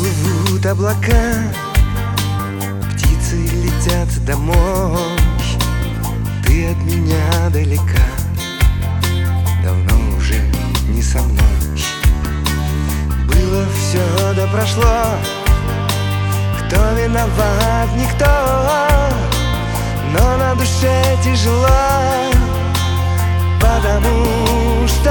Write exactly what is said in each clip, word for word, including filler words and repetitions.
Плывут облака, птицы летят домой. Ты от меня далека, давно уже не со мной. Было все да прошло, кто виноват, никто. Но на душе тяжело, потому что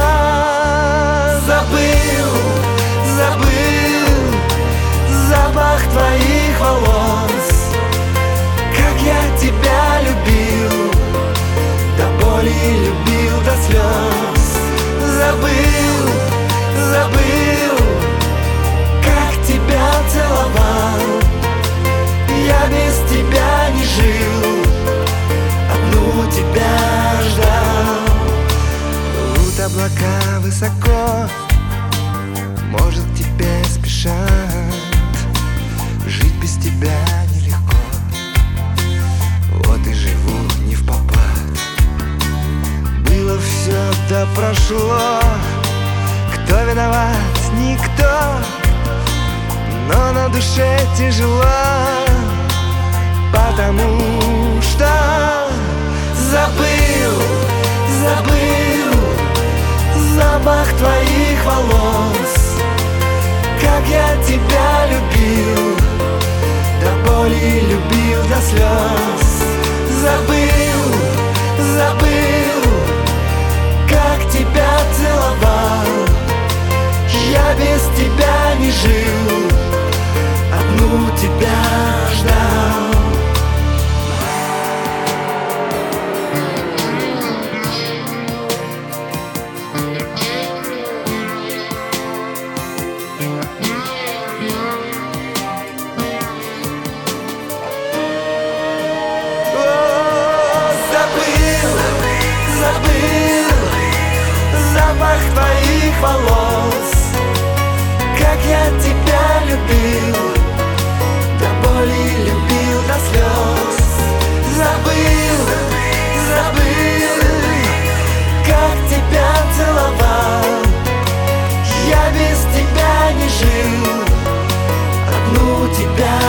забыл, забыл запах твоих волос. Как я тебя любил, до боли любил, до слез. Забыл, забыл, как тебя целовал. Я без тебя не жил, одну тебя ждал. Плывут облака высоко, может, тебе спешат. Жить без тебя нелегко, вот и живу не впопад. Было все да прошло, кто виноват, никто. Но на душе тяжело, потому что забыл, забыл запах твоих волос. Как я тебя любил, до боли любил, до слез. Забыл, забыл, как тебя целовал. Я без тебя не жил, одну тебя ждал. Запах твоих волос. Как я тебя любил, до боли любил, до слез. Забыл, забыл, как тебя целовал. Я без тебя не жил, одну тебя